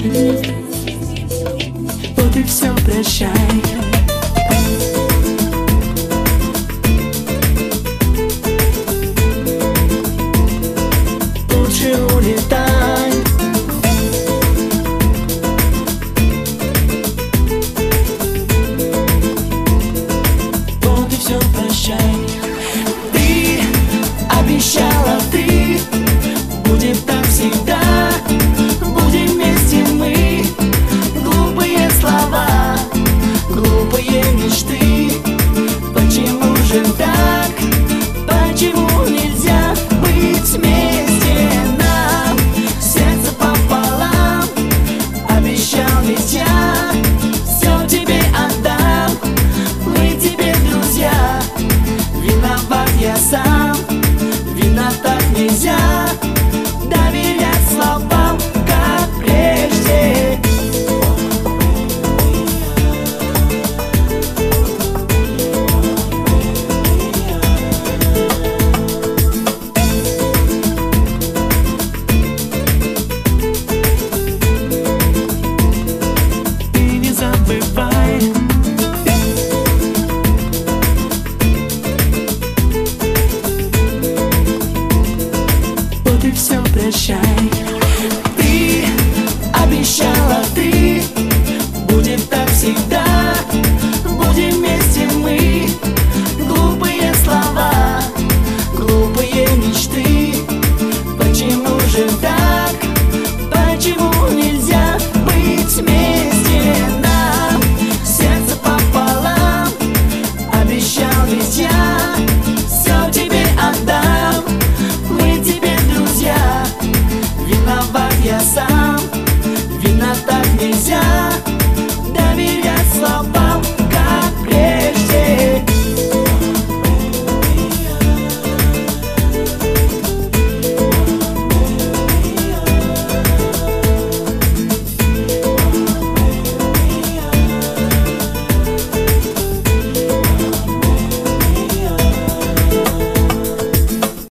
Вот и все, прощай. Лучше улетай. Вот и все, прощай. Ты обещала, ты будем так всегда. Будем вместе мы. Глупые слова, глупые мечты. Почему же так? Почему нельзя быть вместе нам? Сердце пополам. Обещал ведь я все тебе отдам. Мы тебе друзья. Виноват я сам. Виноват так нельзя. Доверять словам, как прежде. Ты не забывай. Вот и все, прощай.